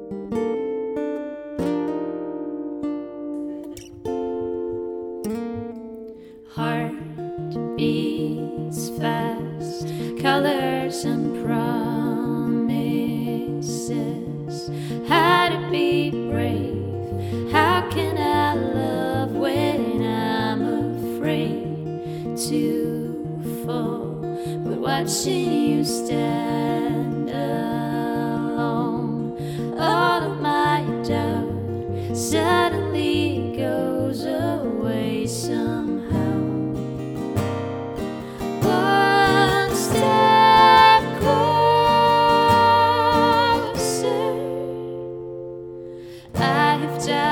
Heart beats fast, colors and promises. How to be brave? How can I love when I'm afraid to fall? But watching you stand alone, all of my doubt suddenly goes away somehow. One step closer, I have died.